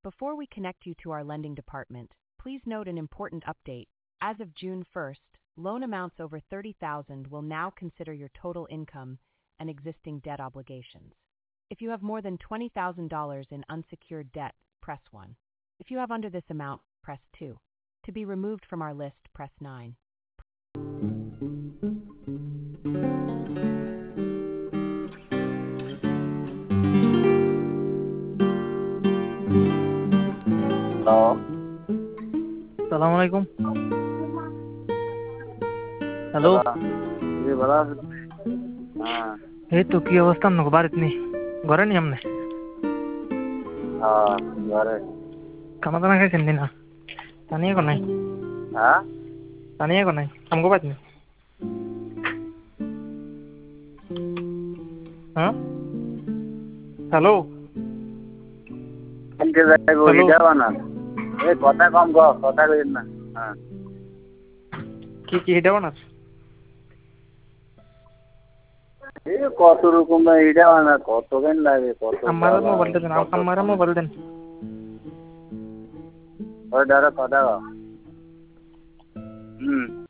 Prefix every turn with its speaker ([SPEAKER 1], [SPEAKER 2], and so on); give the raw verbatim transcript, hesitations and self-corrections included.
[SPEAKER 1] Before we connect you to our lending department, please note an important update. As of June first, loan amounts over thirty thousand dollars will now consider your total income and existing debt obligations. If you have more than twenty thousand dollars in unsecured debt, press one. If you have under this amount, press two. To be removed from our list, press nine.
[SPEAKER 2] Hello.
[SPEAKER 3] Assalamu alaikum. Hello
[SPEAKER 2] ji बड़ा हाँ
[SPEAKER 3] हे तो की अवस्था हमने बार इतनी घरे नहीं हमने
[SPEAKER 2] हाँ घरे
[SPEAKER 3] कमा तना क्या चंदी ना तानिया को नहीं
[SPEAKER 2] हाँ
[SPEAKER 3] तानिया को नहीं हमको बात नहीं हाँ हेलो
[SPEAKER 2] इनके जाए वो
[SPEAKER 3] हेलो।
[SPEAKER 2] इधर बना ये कोता कम को कोता को इतना हाँ
[SPEAKER 3] की की हिडा बना
[SPEAKER 2] ये कौतो रुकुम में इधर बना कौतो के नहीं लगे कौतो
[SPEAKER 3] हमारा मोबाइल देना आप हमारा मोबाइल देना
[SPEAKER 2] और डरा कोता को हम्म